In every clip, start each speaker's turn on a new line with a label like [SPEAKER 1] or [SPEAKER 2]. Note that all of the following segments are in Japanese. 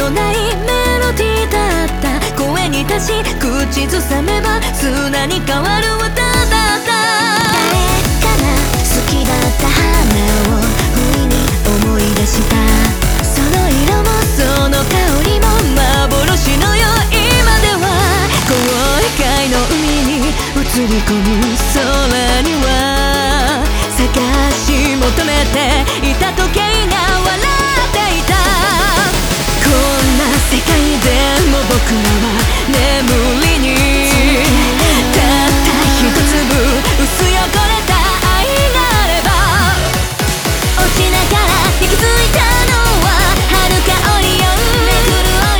[SPEAKER 1] のないメロディーだった。声に出し口ずさめば砂に変わる歌だった。誰かが好きだった花を不意に思い出した。その色もその香りも幻のよ。今では広海の海に映り込む空には探し求めていた時計が笑っていた。こんな世界でも僕らは眠りにたった一粒薄汚れた愛があれば。落ちながら息づいたのは遥かオリオン。巡る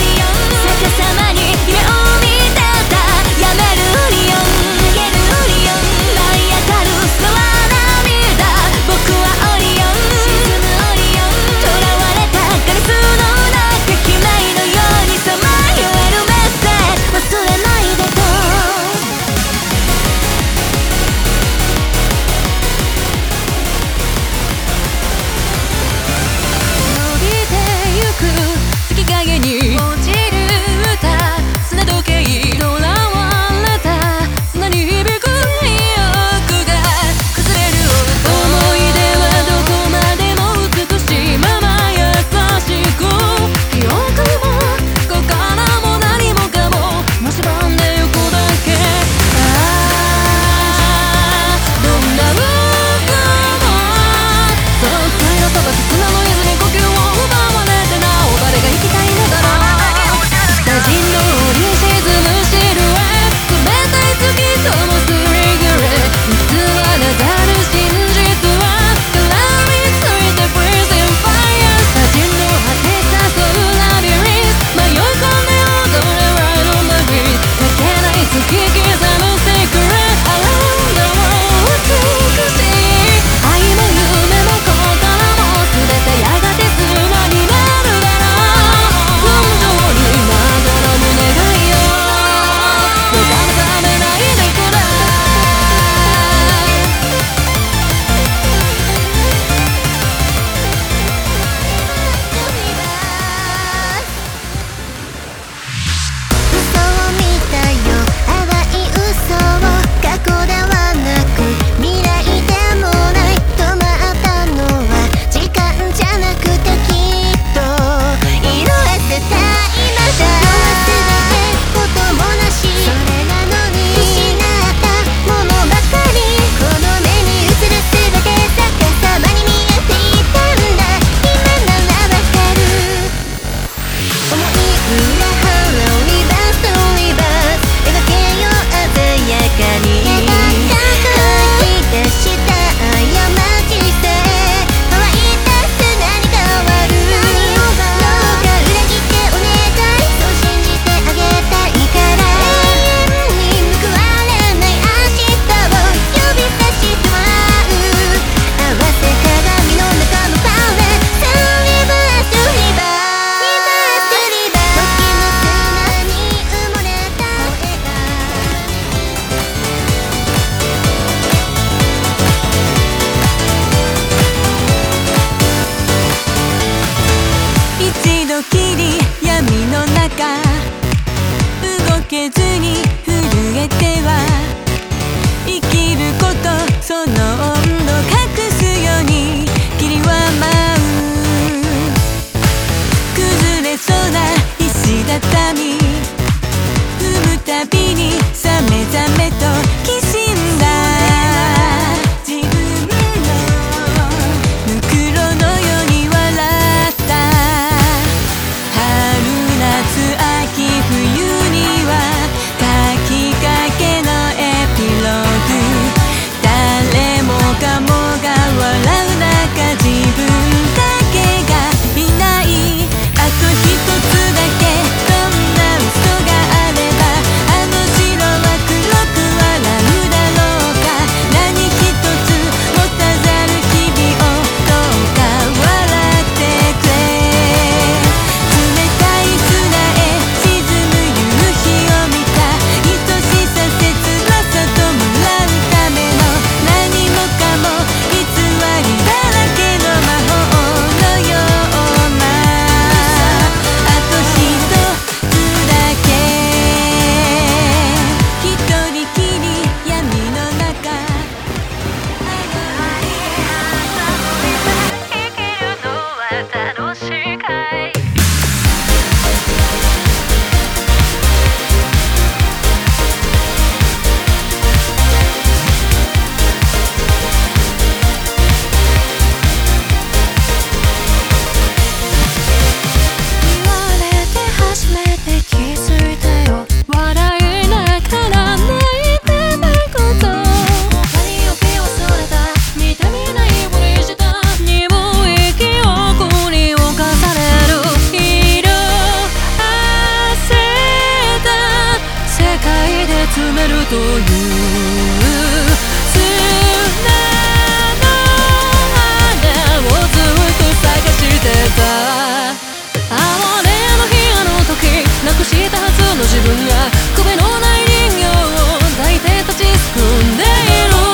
[SPEAKER 1] 集めるという砂の穴をずっと探してた。哀れの日あの時なくしたはずの自分が首のない人形を抱いて立ちすくんでいる。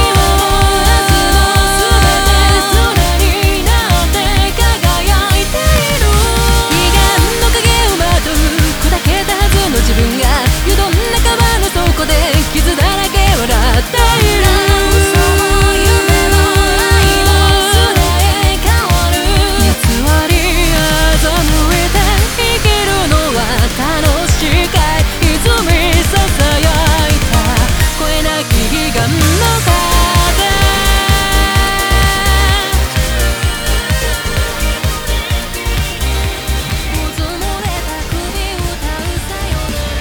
[SPEAKER 1] 自分が湯どんな川の底で傷だらけ笑っている。嘘も夢も愛もすれ変わる。偽り欺いて生きるのは楽しかい。泉ささやいた声なき悲願の風。うずもれた首歌うさよなら。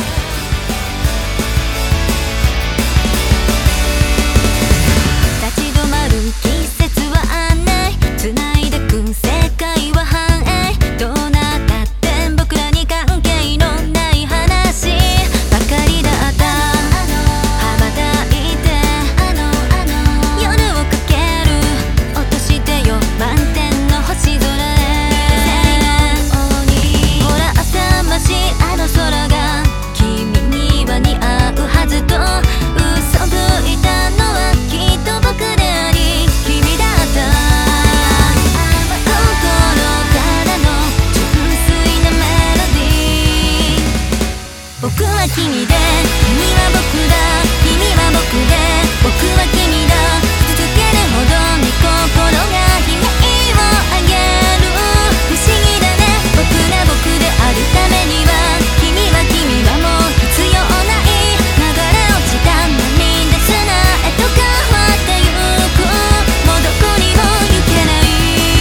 [SPEAKER 1] 立ち止まる季節はない繋いでく世界は繁栄。どうなったって僕らに関係のない話ばかりだった。羽ばたいて夜をかける落としてよ満天の星空へ。ほら浅ましいあの空が君には似合うはずと嘘吹いたのはきっと僕であり君だった。心からの純粋なメロディー。僕は君で君は僕だ君は僕で僕は君だ。続けるほどに心が悲鳴を上げる。不思議だね僕が僕であるためには君はもう必要ない流れ落ちた涙砂へと変わってゆく。もうどこにも行けない。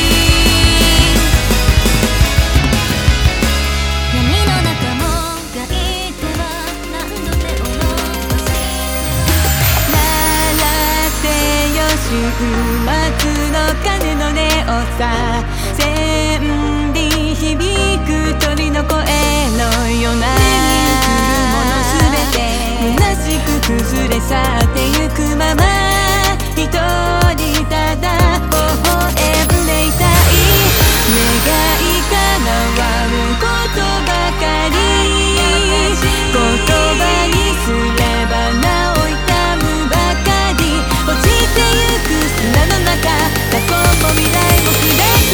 [SPEAKER 1] 闇の中もがいては何度手を伸ばし習ってよ週末の鐘の音さ千里響く鳥の声のような目に来るものすべて虚しく崩れ去ってゆくまま一人ただ微笑んでいたい。願い叶わぬことばかり言葉にすればなお痛むばかり。落ちてゆく砂の中過去も未来もきれい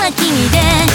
[SPEAKER 1] は君で